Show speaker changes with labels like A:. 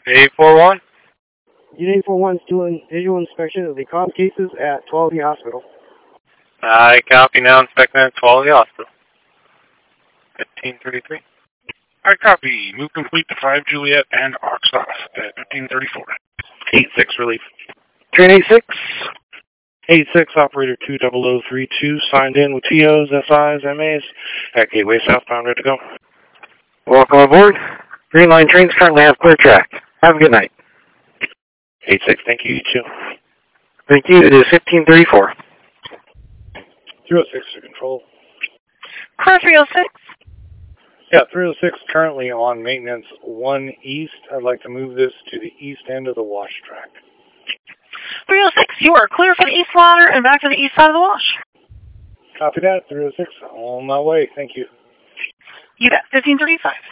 A: 841?
B: Unit 841 is doing visual inspection of the comm cases at Tuolumne Hospital.
A: I copy now, inspecting at Tuolumne Hospital. 1533.
C: I copy. Move complete to 5 Juliet and Oxoff at 1534.
D: 86 relief.
E: Train 86.
C: 86 operator 20032 signed in with TOs, SIs, MAs at Gateway southbound, ready to go.
E: Welcome aboard. Green Line trains currently have clear track. Have a good night.
C: 86, thank you, you too.
E: Thank you. It is 1534.
C: 306 to control.
F: Car 306.
C: Yeah, 306 currently on maintenance 1 east. I'd like to move this to the east end of the wash track.
F: 306, you are clear for the east ladder and back to the east side of the wash.
C: Copy that, 306. On my way, thank you.
F: You bet, 1535.